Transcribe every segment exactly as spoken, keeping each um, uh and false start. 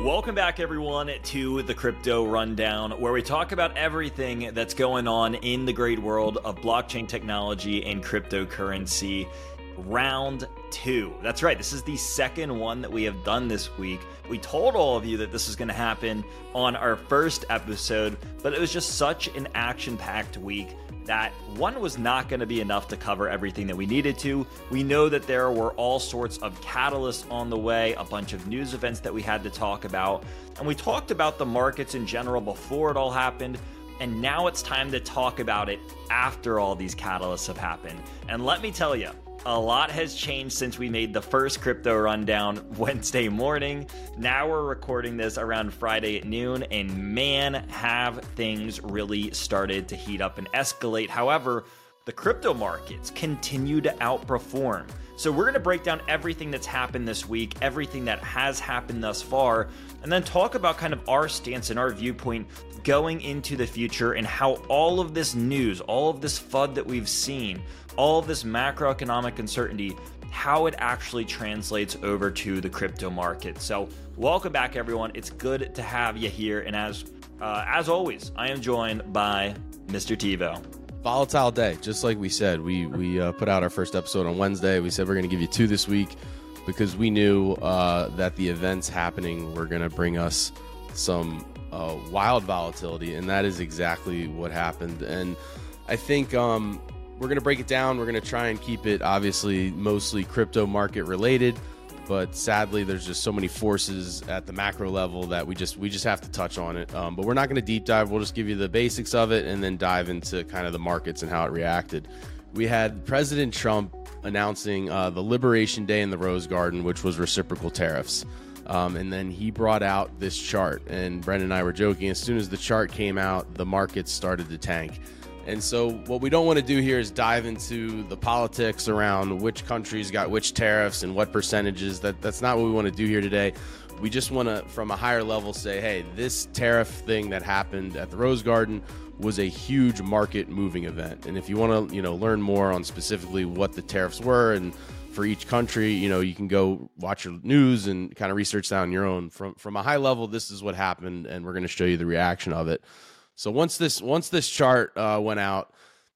Welcome back, everyone, to the Crypto Rundown, where we talk about everything that's going on in the great world of blockchain technology and cryptocurrency. Round two. That's right. This is the second one that we have done this week. We told all of you that this was going to happen on our first episode, but it was just such an action-packed week that one was not going to be enough to cover everything that we needed to. We know that there were all sorts of catalysts on the way, a bunch of news events that we had to talk about, and we talked about the markets in general before it all happened, and now it's time to talk about it after all these catalysts have happened. And let me tell you, a lot has changed since we made the first Crypto Rundown Wednesday morning. Now we're recording this around Friday at noon, and man, have things really started to heat up and escalate. However, the crypto markets continue to outperform. So we're going to break down everything that's happened this week, everything that has happened thus far, and then talk about kind of our stance and our viewpoint going into the future and how all of this news, all of this F U D that we've seen, all of this macroeconomic uncertainty, how it actually translates over to the crypto market. So welcome back, everyone. It's good to have you here. And as uh, as always, I am joined by Mister TiVo. Volatile day, just like we said. We we uh, put out our first episode on Wednesday. We said we're going to give you two this week because we knew uh, that the events happening were going to bring us some uh, wild volatility, and that is exactly what happened. And I think um, we're going to break it down. We're going to try and keep it obviously mostly crypto market related, but sadly there's just so many forces at the macro level that we just we just have to touch on it. Um, but we're not going to deep dive. We'll just give you the basics of it and then dive into kind of the markets and how it reacted. We had President Trump announcing uh, the Liberation Day in the Rose Garden, which was reciprocal tariffs. Um, and then he brought out this chart, and Brendan and I were joking, as soon as the chart came out, the markets started to tank. And so what we don't want to do here is dive into the politics around which countries got which tariffs and what percentages. That That's not what we want to do here today. We just want to, from a higher level, say, hey, this tariff thing that happened at the Rose Garden was a huge market-moving event. And if you want to, you know, learn more on specifically what the tariffs were and for each country, you know, you can go watch your news and kind of research that on your own. From from a high level, this is what happened, and we're going to show you the reaction of it. So once this once this chart uh, went out,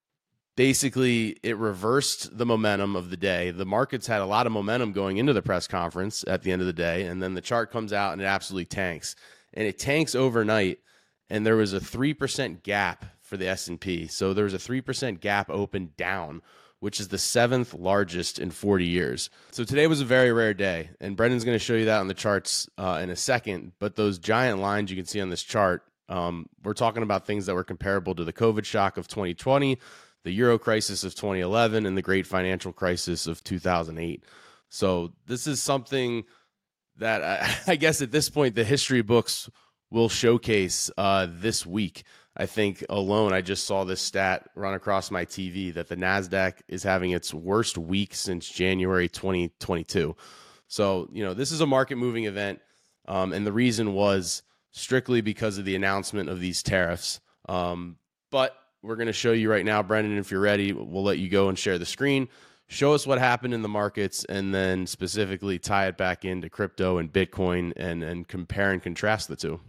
basically it reversed the momentum of the day. The markets had a lot of momentum going into the press conference at the end of the day, and then the chart comes out and it absolutely tanks. And it tanks overnight, and there was a three percent gap for the S and P. So there was a three percent gap open down, which is the seventh largest in forty years. So today was a very rare day, and Brendan's going to show you that on the charts uh, in a second. But those giant lines you can see on this chart, um, we're talking about things that were comparable to the COVID shock of twenty twenty, the Euro crisis of twenty eleven, and the great financial crisis of two thousand eight. So this is something that I, I guess at this point the history books will showcase uh, this week. I think alone, I just saw this stat run across my T V that the NASDAQ is having its worst week since January twenty twenty-two. So, you know, this is a market moving event. Um, and the reason was strictly because of the announcement of these tariffs. Um, but we're going to show you right now, Brendan, if you're ready, we'll let you go and share the screen. Show us what happened in the markets and then specifically tie it back into crypto and Bitcoin and, and compare and contrast the two.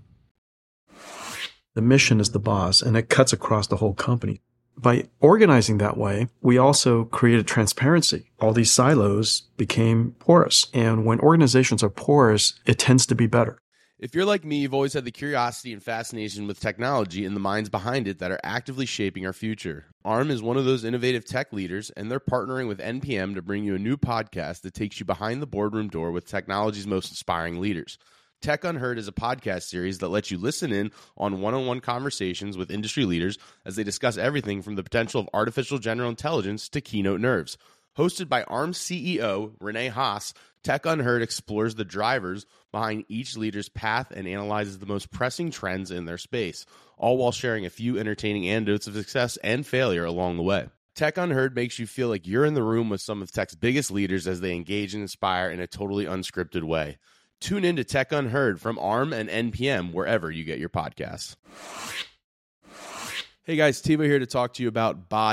The mission is the boss, and it cuts across the whole company. By organizing that way, we also created transparency. All these silos became porous, and when organizations are porous, it tends to be better. If you're like me, you've always had the curiosity and fascination with technology and the minds behind it that are actively shaping our future. ARM is one of those innovative tech leaders, and they're partnering with N P M to bring you a new podcast that takes you behind the boardroom door with technology's most inspiring leaders. Tech Unheard is a podcast series that lets you listen in on one-on-one conversations with industry leaders as they discuss everything from the potential of artificial general intelligence to keynote nerves. Hosted by ARM C E O Renee Haas, Tech Unheard explores the drivers behind each leader's path and analyzes the most pressing trends in their space, all while sharing a few entertaining anecdotes of success and failure along the way. Tech Unheard makes you feel like you're in the room with some of tech's biggest leaders as they engage and inspire in a totally unscripted way. Tune in to Tech Unheard from ARM and N P M wherever you get your podcasts. Hey guys, TiVo here to talk to you about Body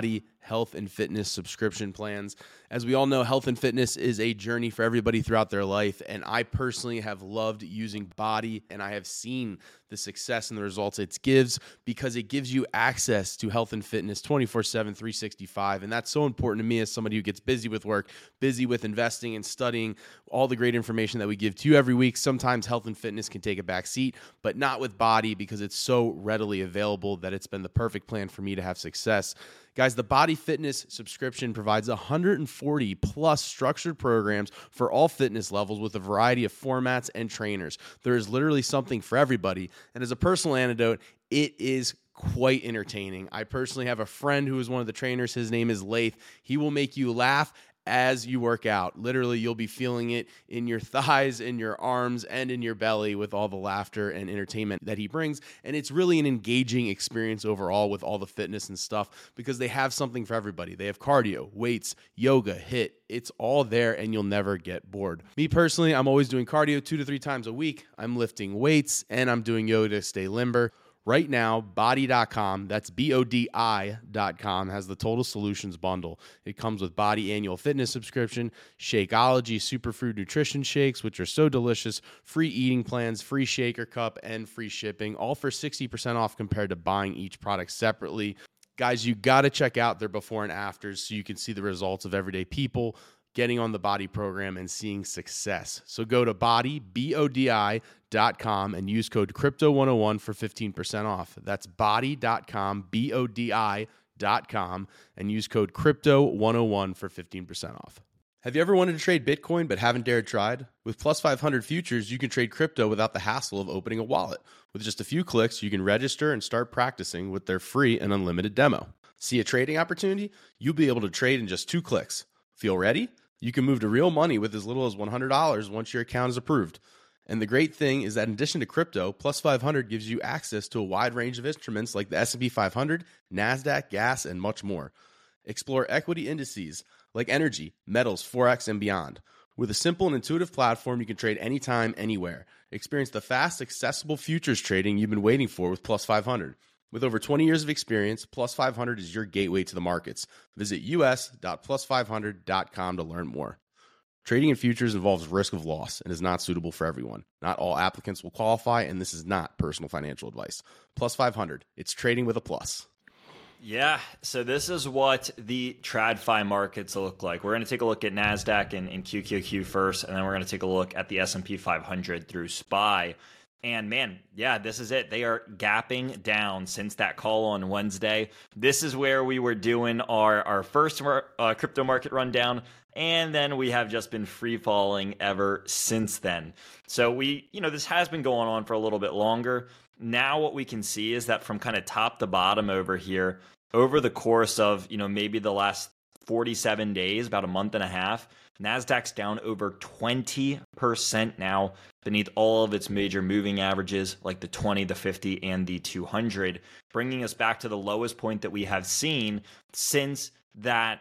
health and fitness subscription plans. As we all know, health and fitness is a journey for everybody throughout their life, and I personally have loved using Body, and I have seen the success and the results it gives because it gives you access to health and fitness twenty-four seven, three sixty-five, and that's so important to me as somebody who gets busy with work, busy with investing and studying all the great information that we give to you every week. Sometimes health and fitness can take a back seat, but not with Body because it's so readily available that it's been the perfect plan for me to have success. Guys, the Body Fitness subscription provides one hundred forty plus structured programs for all fitness levels with a variety of formats and trainers. There is literally something for everybody. And as a personal anecdote, it is quite entertaining. I personally have a friend who is one of the trainers. His name is Laith. He will make you laugh as you work out. Literally, you'll be feeling it in your thighs, in your arms, and in your belly with all the laughter and entertainment that he brings. And it's really an engaging experience overall with all the fitness and stuff because they have something for everybody. They have cardio, weights, yoga, HIIT. It's all there and you'll never get bored. Me personally, I'm always doing cardio two to three times a week. I'm lifting weights and I'm doing yoga to stay limber. Right now, body dot com, that's B O D I dot com, has the Total Solutions bundle. It comes with Body annual fitness subscription, Shakeology superfood nutrition shakes, which are so delicious, free eating plans, free shaker cup, and free shipping, all for sixty percent off compared to buying each product separately. Guys, you got to check out their before and afters so you can see the results of everyday people getting on the Body program and seeing success. So go to body, B O D I dot com and use code crypto one oh one for fifteen percent off. That's body dot com, B O D I dot com, and use code crypto one oh one for fifteen percent off. Have you ever wanted to trade Bitcoin but haven't dared tried? With Plus five hundred Futures, you can trade crypto without the hassle of opening a wallet. With just a few clicks, you can register and start practicing with their free and unlimited demo. See a trading opportunity? You'll be able to trade in just two clicks. Feel ready? You can move to real money with as little as one hundred dollars once your account is approved. And the great thing is that in addition to crypto, Plus five hundred gives you access to a wide range of instruments like the S and P five hundred, NASDAQ, gas, and much more. Explore equity indices like energy, metals, Forex, and beyond. With a simple and intuitive platform, you can trade anytime, anywhere. Experience the fast, accessible futures trading you've been waiting for with Plus five hundred. With over twenty years of experience, Plus five hundred is your gateway to the markets. Visit U S dot plus five hundred dot com to learn more. Trading in futures involves risk of loss and is not suitable for everyone. Not all applicants will qualify, and this is not personal financial advice. Plus five hundred, it's trading with a plus. Yeah, so this is what the TradFi markets look like. We're going to take a look at NASDAQ and, and Q Q Q first, and then we're going to take a look at the S and P five hundred through S P Y. And man, yeah, this is it. They are gapping down since that call on Wednesday. This is where we were doing our, our first uh, crypto market rundown, and then we have just been free falling ever since then. So we, you know, this has been going on for a little bit longer. Now what we can see is that from kind of top to bottom over here, over the course of, you know, maybe the last forty-seven days, about a month and a half, NASDAQ's down over twenty percent now beneath all of its major moving averages like the twenty, the fifty, and the two hundred, bringing us back to the lowest point that we have seen since that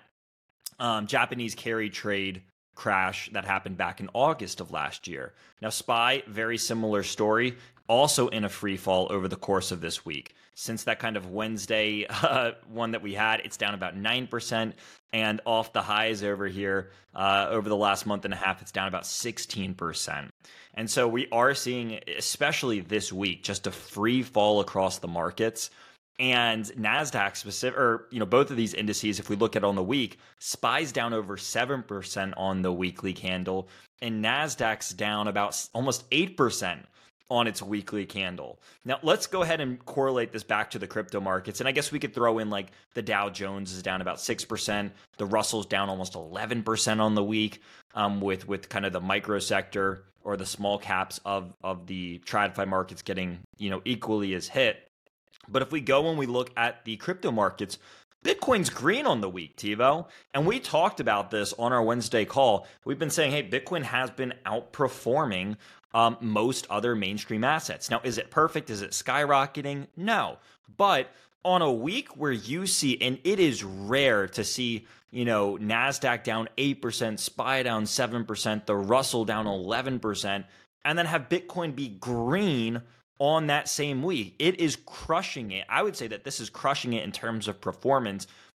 um, Japanese carry trade crash that happened back in August of last year. Now, S P Y, very similar story, also in a free fall over the course of this week. Since that kind of Wednesday uh, one that we had, it's down about nine percent. And off the highs over here, uh, over the last month and a half, it's down about sixteen percent. And so we are seeing, especially this week, just a free fall across the markets. And NASDAQ specific, or you know, both of these indices, if we look at on the week, S P Y's down over seven percent on the weekly candle, and NASDAQ's down about almost eight percent on its weekly candle. Now, let's go ahead and correlate this back to the crypto markets. And I guess we could throw in like the Dow Jones is down about six percent. The Russell's down almost eleven percent on the week, um, with, with kind of the micro sector or the small caps of, of the TradFi markets getting, you know, equally as hit. But if we go and we look at the crypto markets, Bitcoin's green on the week, TiVo. And we talked about this on our Wednesday call. We've been saying, hey, Bitcoin has been outperforming um, most other mainstream assets. Now, is it perfect? Is it skyrocketing? No. But on a week where you see, and it is rare to see, you know, NASDAQ down eight percent, S P Y down seven percent, the Russell down eleven percent, and then have Bitcoin be green on that same week. It is crushing it. I would say that this is crushing it in terms of performance.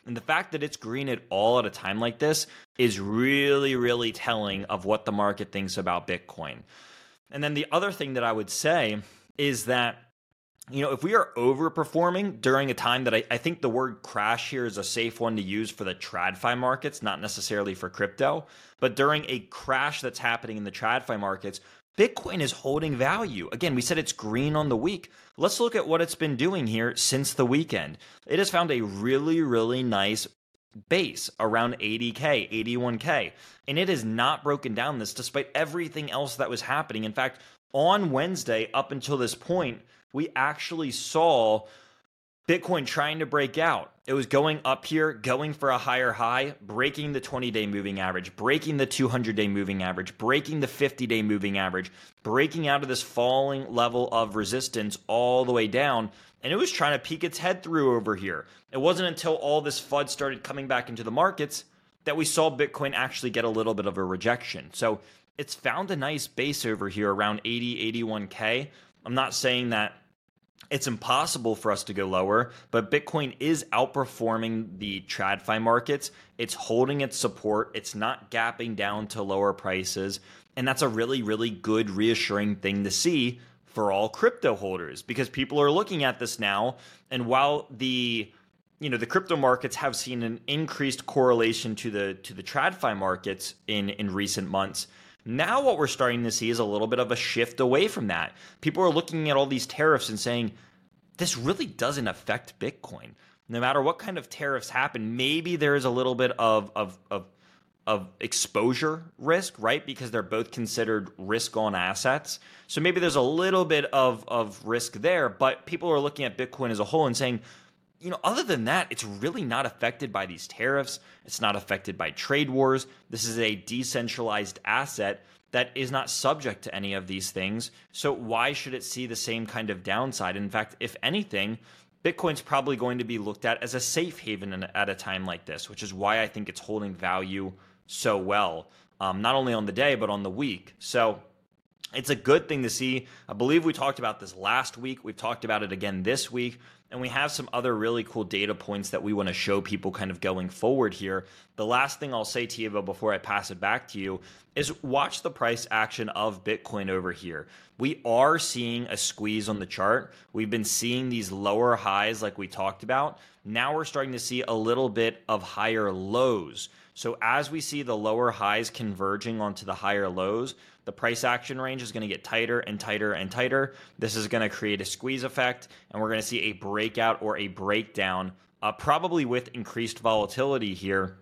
And the fact that it's green at all at a time like this is really, really telling of what the market thinks about Bitcoin. And then the other thing that I would say is that, you know, if we are overperforming during a time that I, I think the word crash here is a safe one to use for the TradFi markets, not necessarily for crypto, but during a crash that's happening in the TradFi markets, Bitcoin is holding value. Again, we said it's green on the week. Let's look at what it's been doing here since the weekend. It has found a really, really nice base around eighty K, eighty-one K, and it has not broken down this despite everything else that was happening. In fact, on Wednesday, up until this point, we actually saw Bitcoin trying to break out. It was going up here, going for a higher high, breaking the twenty-day moving average, breaking the two hundred day moving average, breaking the fifty day moving average, breaking out of this falling level of resistance all the way down. And it was trying to peek its head through over here. It wasn't until all this F U D started coming back into the markets that we saw Bitcoin actually get a little bit of a rejection. So it's found a nice base over here around eighty, eighty-one K. I'm not saying that it's impossible for us to go lower, but Bitcoin is outperforming the TradFi markets. It's holding its support. It's not gapping down to lower prices. And that's a really, really good, reassuring thing to see for all crypto holders, because people are looking at this now. And while the you know the crypto markets have seen an increased correlation to the to the TradFi markets in in recent months, now what we're starting to see is a little bit of a shift away from that. People are looking at all these tariffs and saying, this really doesn't affect Bitcoin. No matter what kind of tariffs happen, maybe there is a little bit of, of, of, of exposure risk, right? Because they're both considered risk-on assets. So maybe there's a little bit of, of risk there, but people are looking at Bitcoin as a whole and saying, you know, other than that, it's really not affected by these tariffs. It's not affected by trade wars. This is a decentralized asset that is not subject to any of these things. So why should it see the same kind of downside? In fact, if anything, Bitcoin's probably going to be looked at as a safe haven at a time like this, which is why I think it's holding value so well, um, not only on the day, but on the week. So it's a good thing to see. I believe we talked about this last week. We've talked about it again this week. And we have some other really cool data points that we want to show people kind of going forward here. The last thing I'll say to you, but before I pass it back to you, is watch the price action of Bitcoin over here. We are seeing a squeeze on the chart. We've been seeing these lower highs like we talked about. Now we're starting to see a little bit of higher lows. So as we see the lower highs converging onto the higher lows, the price action range is going to get tighter and tighter and tighter. This is going to create a squeeze effect, and we're going to see a breakout or a breakdown, uh, probably with increased volatility here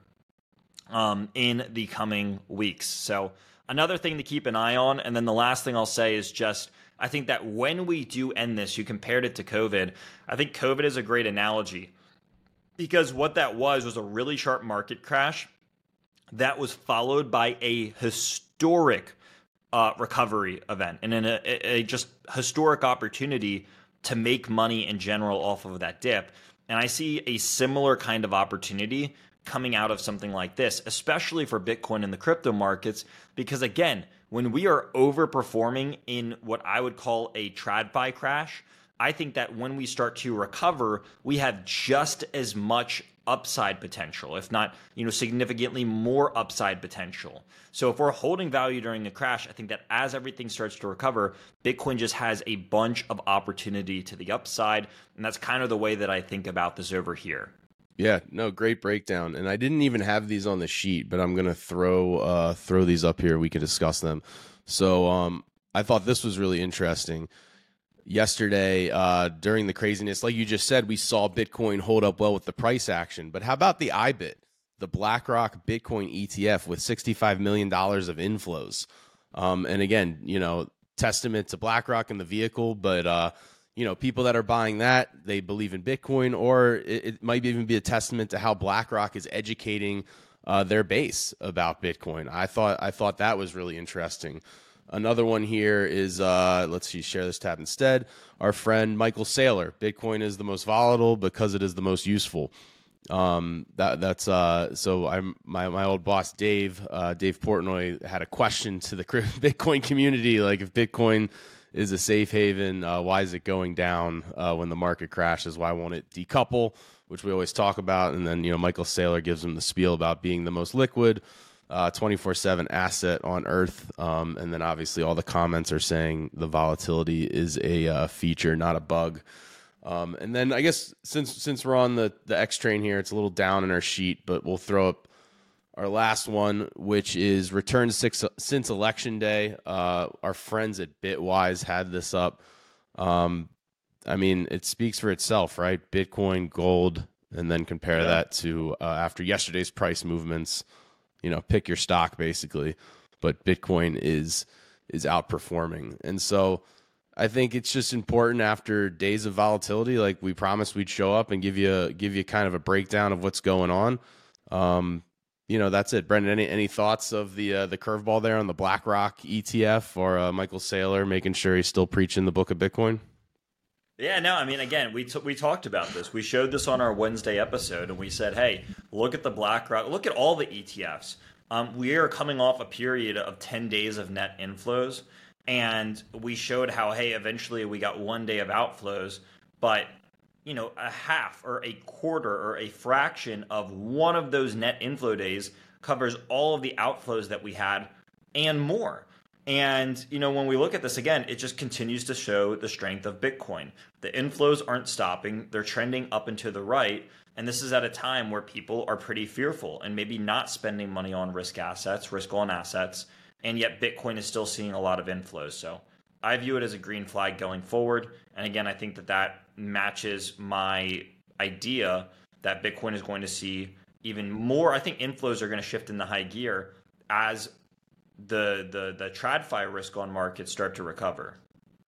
um, in the coming weeks. So another thing to keep an eye on. And then the last thing I'll say is just, I think that when we do end this, you compared it to COVID. I think COVID is a great analogy, because what that was was a really sharp market crash that was followed by a historic Uh, recovery event and in a, a just historic opportunity to make money in general off of that dip. And I see a similar kind of opportunity coming out of something like this, especially for Bitcoin in the crypto markets, because again, when we are overperforming in what I would call a TradFi crash, I think that when we start to recover, we have just as much upside potential, if not, you know, significantly more upside potential. So if we're holding value during a crash, I think that as everything starts to recover, Bitcoin just has a bunch of opportunity to the upside. And that's kind of the way that I think about this over here. Yeah, no, great breakdown. And I didn't even have these on the sheet, but I'm going to throw uh, throw these up here. We can discuss them. So um, I thought this was really interesting. Yesterday, uh, during the craziness, like you just said, we saw Bitcoin hold up well with the price action. But how about the I B I T, the BlackRock Bitcoin E T F with sixty-five million dollars of inflows? Um, and again, you know, testament to BlackRock and the vehicle, but, uh, you know, people that are buying that, they believe in Bitcoin, or it, it might even be a testament to how BlackRock is educating uh, their base about Bitcoin. I thought, I thought that was really interesting. Another one here is, uh, let's see, share this tab instead. Our friend Michael Saylor, Bitcoin is the most volatile because it is the most useful. Um, that that's uh, so I'm my my old boss Dave, uh, Dave Portnoy had a question to the Bitcoin community, like if Bitcoin is a safe haven, uh, why is it going down uh, when the market crashes? Why won't it decouple? which we always talk about. And then, you know, Michael Saylor gives him the spiel about being the most liquid uh, twenty-four seven asset on Earth. Um, and then obviously all the comments are saying the volatility is a uh, feature, not a bug. Um, and then I guess since since we're on the, the X train here, it's a little down in our sheet, but we'll throw up our last one, which is returns six, since election day. Uh, our friends at Bitwise had this up. Um, I mean, it speaks for itself, right? Bitcoin, gold, and then compare yeah. that to uh, after yesterday's price movements. You know, pick your stock basically, but Bitcoin is is outperforming, and so I think it's just important after days of volatility, like we promised we'd show up and give you a, give you kind of a breakdown of what's going on. Um, You know, that's it. Brendan, any any thoughts of the uh, the curveball there on the BlackRock E T F or uh, Michael Saylor making sure he's still preaching the book of Bitcoin? Yeah, no, I mean, again, we t- we talked about this. We showed this on our Wednesday episode, and we said, hey, look at the BlackRock, look at all the E T Fs. Um, we are coming off a period of ten days of net inflows, and we showed how, hey, eventually we got one day of outflows, but you know, a half or a quarter or a fraction of one of those net inflow days covers all of the outflows that we had and more. And, you know, when we look at this again, it just continues to show the strength of Bitcoin. The inflows aren't stopping. They're trending up and to the right. And this is at a time where people are pretty fearful and maybe not spending money on risk assets, risk on assets. And yet Bitcoin is still seeing a lot of inflows. So I view it as a green flag going forward. And again, I think that that matches my idea that Bitcoin is going to see even more. I think inflows are going to shift in the high gear as the the the TradFi risk on markets start to recover.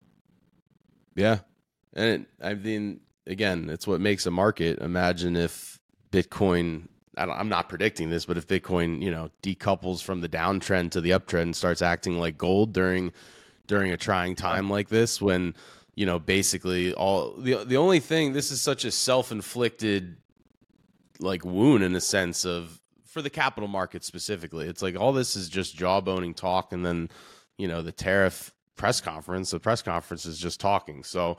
Yeah. And it, I mean, again, it's what makes a market. Imagine if Bitcoin, I don't, I'm not predicting this, but if Bitcoin, you know, decouples from the downtrend to the uptrend and starts acting like gold during during a trying time like this, when you know, basically all the the only thing, this is such a self-inflicted like wound in a sense of for the capital market specifically. It's like all this is just jawboning talk, and then you know the tariff press conference. The press conference is just talking. So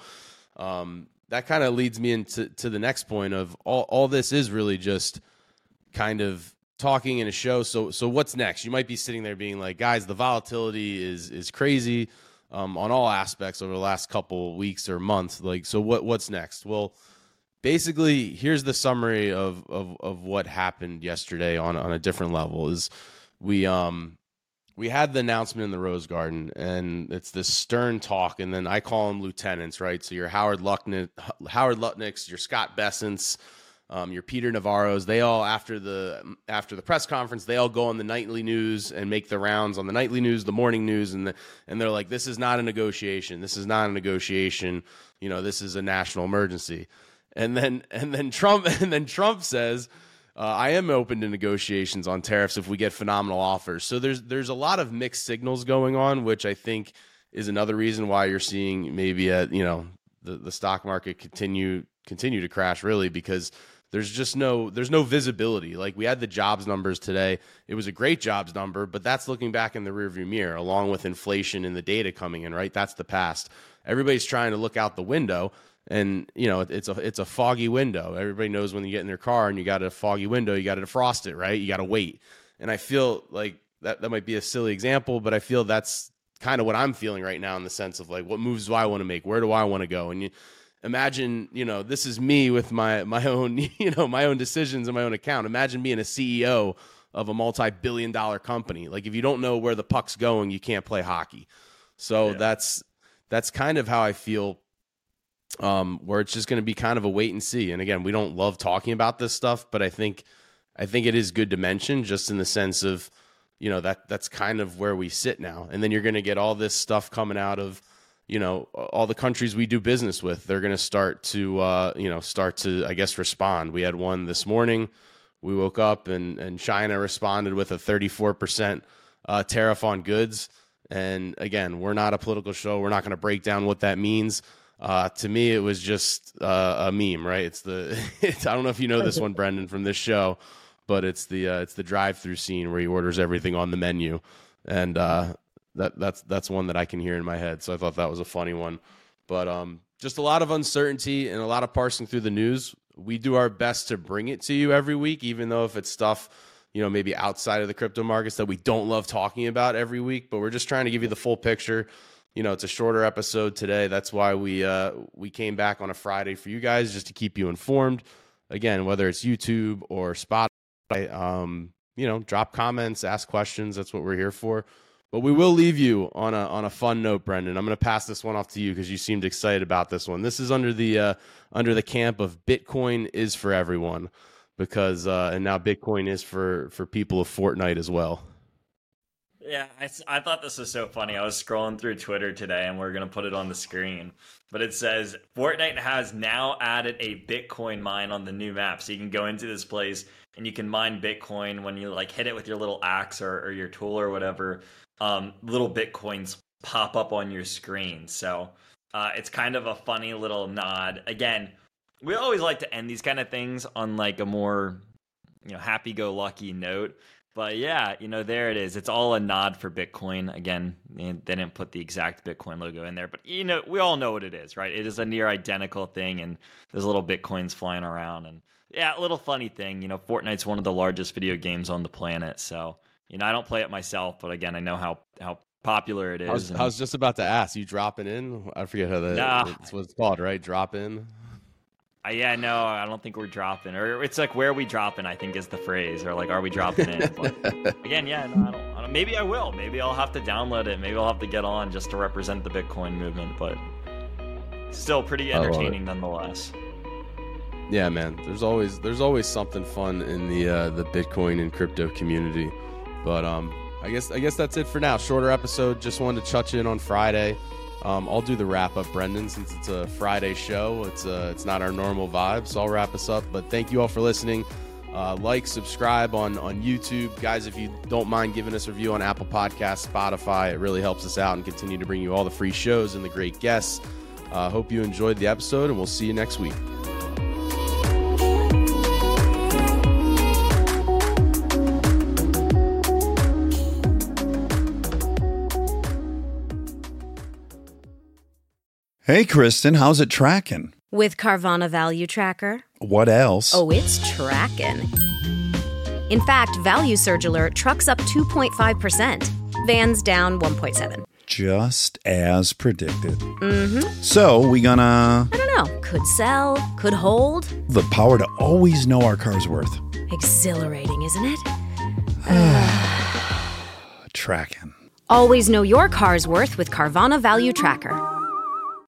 um, that kind of leads me into to the next point of all all this is really just kind of talking in a show. So so what's next? You might be sitting there being like, guys, the volatility is is crazy. Um, on all aspects over the last couple weeks or months. Like, so what, what's next? Well, basically here's the summary of, of, of what happened yesterday on, on a different level is we, um, we had the announcement in the Rose Garden, and it's this stern talk. And then I call them lieutenants, right? So you're Howard Lutnick, Howard Lutnick's, your Scott Bessent's, Um, your Peter Navarro's, they all after the after the press conference, they all go on the nightly news and make the rounds on the nightly news, the morning news, and the, and they're like, this is not a negotiation. This is not a negotiation. You know, this is a national emergency. And then and then Trump and then Trump says, uh, I am open to negotiations on tariffs if we get phenomenal offers. So there's there's a lot of mixed signals going on, which I think is another reason why you're seeing maybe at you know the the stock market continue continue to crash, really, because There's just no there's no visibility. Like we had the jobs numbers today. It was a great jobs number, but that's looking back in the rearview mirror along with inflation and the data coming in, right? That's the past. Everybody's trying to look out the window, and you know, it's a it's a foggy window. Everybody knows when you get in their car and you got a foggy window, you got to defrost it, right? You got to wait. And I feel like that that might be a silly example, but I feel that's kind of what I'm feeling right now in the sense of like, what moves do I want to make? Where do I want to go? And you Imagine, you know, this is me with my my own, you know, my own decisions and my own account. Imagine being a C E O of a multi-billion dollar company. Like if you don't know where the puck's going, you can't play hockey. So yeah. that's that's kind of how I feel, um, where it's just going to be kind of a wait and see. And again, we don't love talking about this stuff, but I think I think it is good to mention just in the sense of, you know, that that's kind of where we sit now. And then you're going to get all this stuff coming out of, you know, all the countries we do business with. They're going to start to, uh, you know, start to, I guess, respond. We had one this morning. We woke up and, and China responded with a thirty-four percent uh, tariff on goods. And again, we're not a political show. We're not going to break down what that means. Uh, to me, it was just uh, a meme, right? It's the, it's, I don't know if you know this one, Brendan, from this show, but it's the, uh, it's the drive-through scene where he orders everything on the menu. And, uh, That that's that's one that I can hear in my head. So I thought that was a funny one. But um, just a lot of uncertainty and a lot of parsing through the news. we do our best to bring it to you every week, even though if it's stuff, you know, maybe outside of the crypto markets that we don't love talking about every week, but we're just trying to give you the full picture. You know, it's a shorter episode today. That's why we uh, we came back on a Friday for you guys, just to keep you informed. Again, whether it's YouTube or Spotify, um, you know, drop comments, ask questions. That's what we're here for. But we will leave you on a on a fun note, Brendan. I'm going to pass this one off to you because you seemed excited about this one. This is under the uh, under the camp of Bitcoin is for everyone, because uh, and now Bitcoin is for for people of Fortnite as well. Yeah, I, I thought this was so funny. I was scrolling through Twitter today, and we're going to put it on the screen. But it says, Fortnite has now added a Bitcoin mine on the new map. So you can go into this place, and you can mine Bitcoin when you like hit it with your little axe or, or your tool or whatever. Um, little Bitcoins pop up on your screen. So uh, it's kind of a funny little nod. Again, we always like to end these kind of things on like a more, you know, happy-go-lucky note. But yeah, you know, there it is. It's all a nod for Bitcoin. Again, they didn't put the exact Bitcoin logo in there, but you know, we all know what it is, right? It is a near identical thing, and there's little Bitcoins flying around. And yeah, a little funny thing, you know, Fortnite's one of the largest video games on the planet. So, you know, I don't play it myself, but again, I know how, how popular it is. I was, and, I was just about to ask, you dropping in? I forget how that, nah, that's what it's called, right? Drop in? Uh, yeah, no, I don't think we're dropping. Or it's like, where are we dropping, I think is the phrase. Or like, are we dropping in? But again, yeah, no, I don't, I don't. Maybe I will. Maybe I'll have to download it. Maybe I'll have to get on just to represent the Bitcoin movement. But still pretty entertaining nonetheless. Yeah, man. There's always there's always something fun in the uh, the Bitcoin and crypto community. But um, I guess I guess that's it for now. Shorter episode. Just wanted to touch in on Friday. Um, I'll do the wrap up, Brendan, since it's a Friday show. It's uh, it's not our normal vibe, so I'll wrap us up. But thank you all for listening. Uh, like, subscribe on on YouTube, guys. If you don't mind giving us a review on Apple Podcasts, Spotify, it really helps us out and continue to bring you all the free shows and the great guests. Uh, hope you enjoyed the episode, and we'll see you next week. Hey, Kristen, how's it tracking? With Carvana Value Tracker. What else? Oh, it's tracking. In fact, Value Surge Alert trucks up two point five percent. Vans down one point seven. Just as predicted. Mm-hmm. So, we gonna... I don't know. Could sell, could hold. The power to always know our car's worth. Exhilarating, isn't it? Tracking. Always know your car's worth with Carvana Value Tracker.